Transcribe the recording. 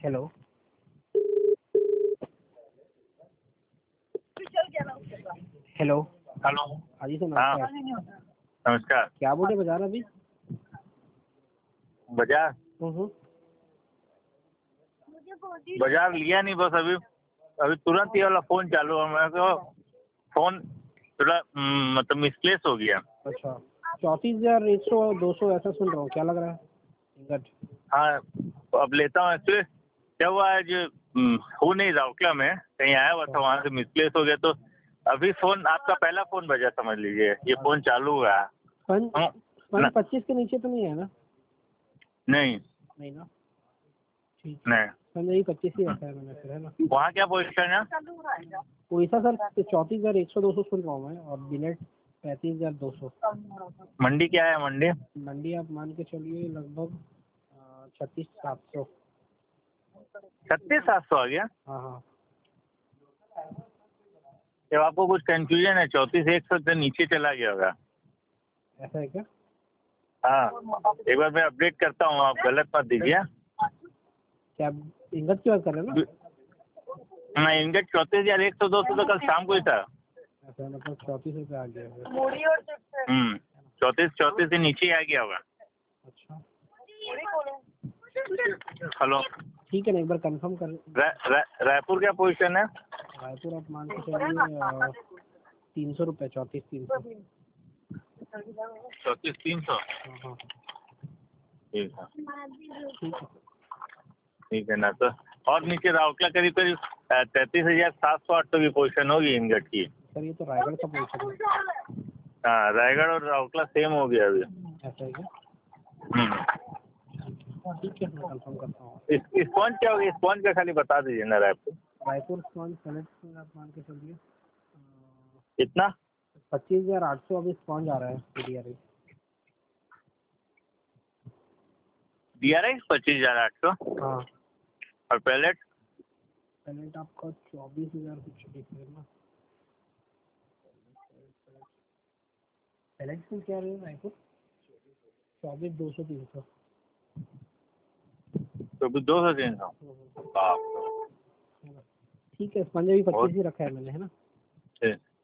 Hello hello hello. हाँ जी sir, हाँ नमस्कार। नमस्कार। क्या बोले बाजार अभी? बाजार बाजार लिया नहीं, बस अभी अभी तुरंत ये वाला फोन चालू है। मेरे को फोन थोड़ा मतलब मिसप्लेस हो गया। अच्छा, 34,100 200 ऐसा सुन रहा हूँ, क्या लग रहा है इंगट? हाँ, अब लेता हूँ। एक्चुअली क्या हुआ है जो हो नहीं रहा क्या, मैं कहीं आया हुआ था, वहाँ से मिसप्लेस हो गया। तो अभी फोन आपका पहला फोन बजा, समझ लीजिए ये फोन चालू हुआ है। स्पंज 25 के नीचे तो नहीं है ना? नहीं नहीं ना, ठीक। नहीं, स्पंज यही 25 ही रखा है मैंने फिर, है ना? वहाँ क्या पोजीशन है? वैसा सर 34,100 200 सुन रहा हूँ मैं, और बिलेट 35,200। मंडी क्या है? मंडी मंडी आप मान के चलिए लगभग 36,700। 36,700 आ गया। हाँ हाँ। जब आपको कुछ कंफ्यूजन है, 34,100 से नीचे चला गया होगा। ऐसा है क्या? हाँ, एक बार मैं अपडेट करता हूँ, आप गलत मत दीजिए। क्या आप इंगत की बात कर रहे हैं ना? मैं इंगट 34,100 200 तो कल शाम को ही था। ऐसा मतलब 34 रुपये आ गया है। 34 से नीचे ही आ गया होगा। अच्छा, हेलो, ठीक है ना, एक बार कंफर्म कर। रायपुर क्या पोजीशन है? रायपुर आप मान के चलिए 300 रुपये, 34,300। 34,300। हाँ हाँ, ठीक है, ठीक है। ठीक है ना। तो और नीचे राउरकेला करीब करीब 33,700 की पोजीशन होगी इंगट की। सर ये तो रायगढ़ का पोजीशन है। हाँ, रायगढ़ और राउरकेला सेम हो गया अभी। ऐसा है क्या? हम्म। ठीक है, मैं कंफर्म करता हूँ। स्पॉन्ज क्या होगी? स्पॉन्ज का खाली बता दीजिए ना। रायपुर रायपुर स्पॉन्ज सेलेक्ट आप मान के चलिए कितना? 25,800 अभी स्पॉन्ज आ रहा है PDRI। DRX 25,800। हाँ, और पैलेट? पेमेंट आपका 24,000 कुछ दिख रहा है ना। पेलेट में क्या रहेगा रायपुर? 24,200 300। तो 200-300। ठीक है, स्पंज अभी 25 ही रखा है मैंने, है ना? ठीक।